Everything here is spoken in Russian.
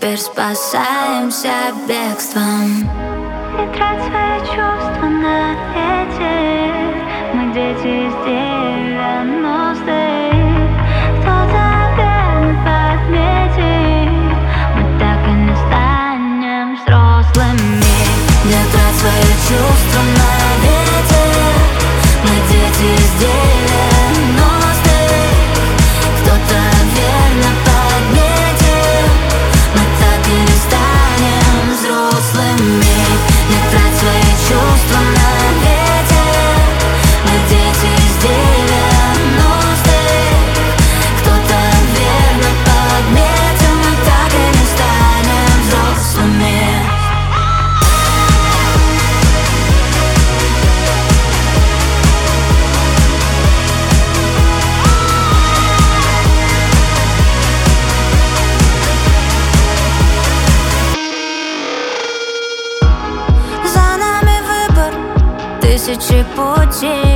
теперь спасаемся бегством. Не трать свои чувства на ветер. Мы дети из 90-х. Кто-то верно подметит, мы так и не станем взрослыми. Не трать свои чувства на ветер. Мы дети из 90-х. Кто-то верно подметит, мы так и не станем взрослыми. Не трать свои чувства на ветер. Мы дети из 90-х. Кто-то верно подметил, мы так и не станем взрослыми. За нами выбор, тысячи путей.